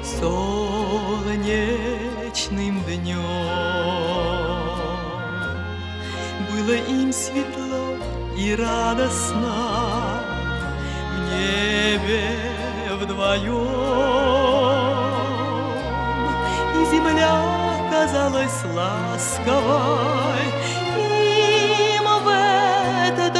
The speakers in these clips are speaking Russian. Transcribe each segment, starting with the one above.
солнечным днем. Было им светло и радостно в небе вдвоем, и земля казалась ласковой им в этот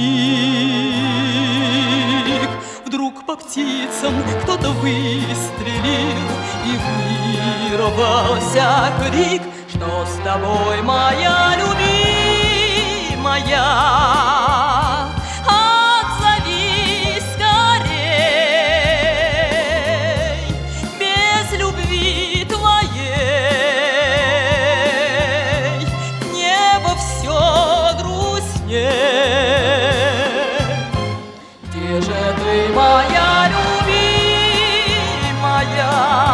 миг. Вдруг по птицам кто-то выстрелил, и вырвался крик: что с тобой, моя любимая? Отзовись скорей, без любви твоей небо все грустней. Где же ты, моя любимая?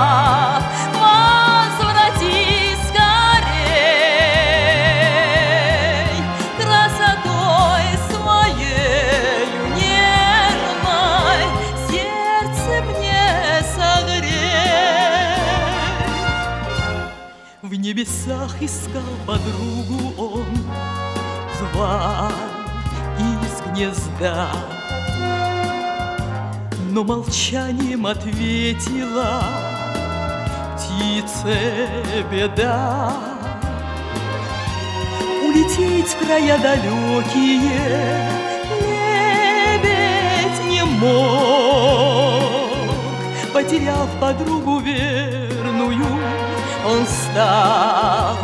Возвратись скорей, красотой своею нежной сердце мне согрей. В небесах искал подругу он, звал из гнезда, но молчанием ответила птице беда. Улететь в края далекие лебедь не мог, потеряв подругу верную, он стал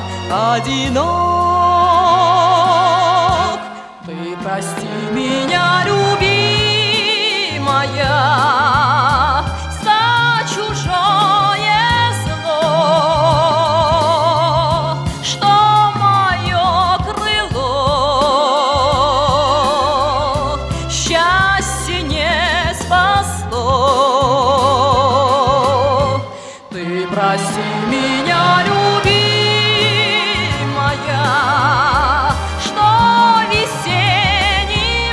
одинок. Ты прости меня, любимая, за чужое зло, что мое крыло счастье не спасло. Ты прости меня, любимая, что весенним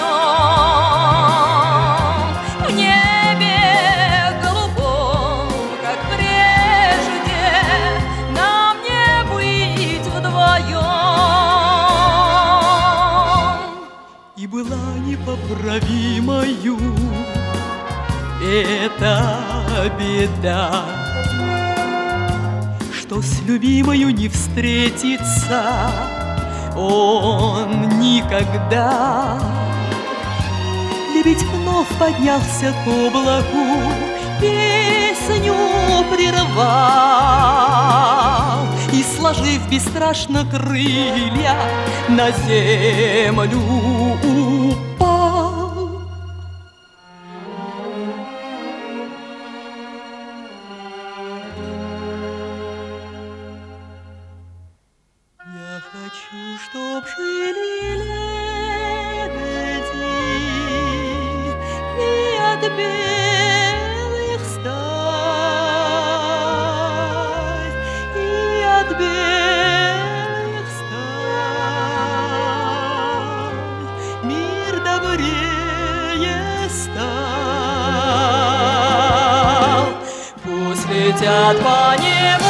днем в небе голубом, как прежде, нам не быть вдвоем. И была непоправимою эта беда, что с любимою не встретится он никогда. Лебедь вновь поднялся к облаку, песню прервал и, сложив бесстрашно крылья, на землю упал. Я хочу, чтоб жили лебеди и от белых стай, и от белых стай мир добрее стал. Пусть летят по небу